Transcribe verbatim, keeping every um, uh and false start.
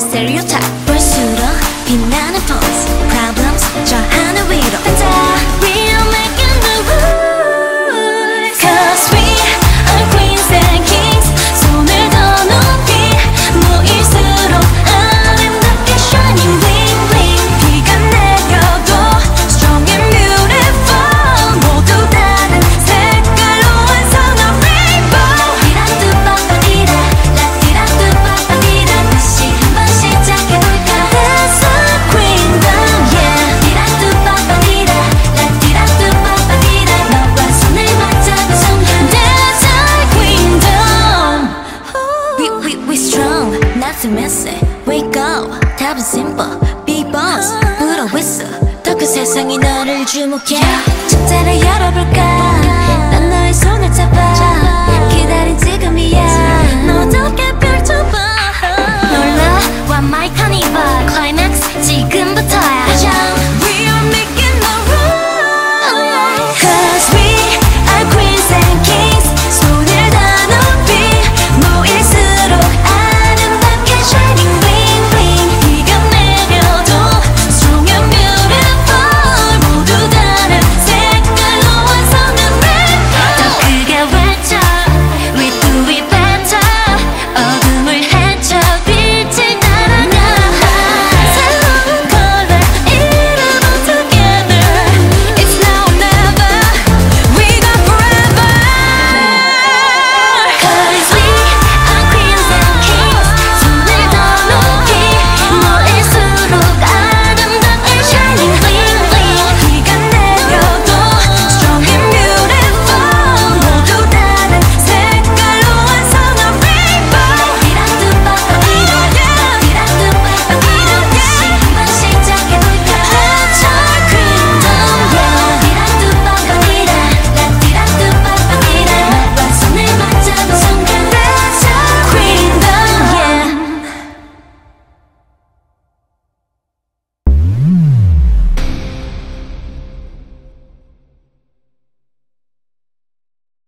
stereotype 볼수록 빛나는 pose problems 저 하늘 위로 다 We are making the rules Cause we are queens and kings 손을 더 높이 모일수록 아름답게 shining bling bling 비가 내려도 strong and beautiful 모두 다른 색깔로 완성한 rainbow 디라뚜빠빠디라 라디라뚜빠빠디라 다시 한번 시작해볼까 That's our queendom yeah 디라뚜빠빠디라 라디라뚜빠빠디라 너와 손을 맞잡은 순간 That's our queendom We, we, we strong, not to miss it We go, 답은 simple Big boss, 불어 whistle 더 큰 세상이 너를 주목해 축제를 열어볼까 난 너의 손을 잡아 기다린 지금이야 너 어떻게 펼쳐봐 놀라와 my carnival Climb